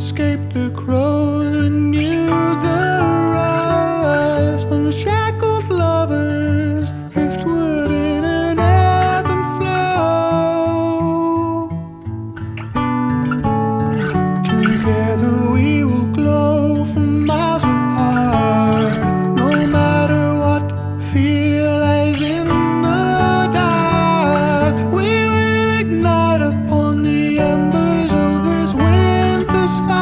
escaped the crows, renewed the rust. Unshackled lovers, driftwood in an ebb and flow. Together we will glow from miles apart, no matter what fear lies in the dark. We will ignite upon the embers of this winter's fire.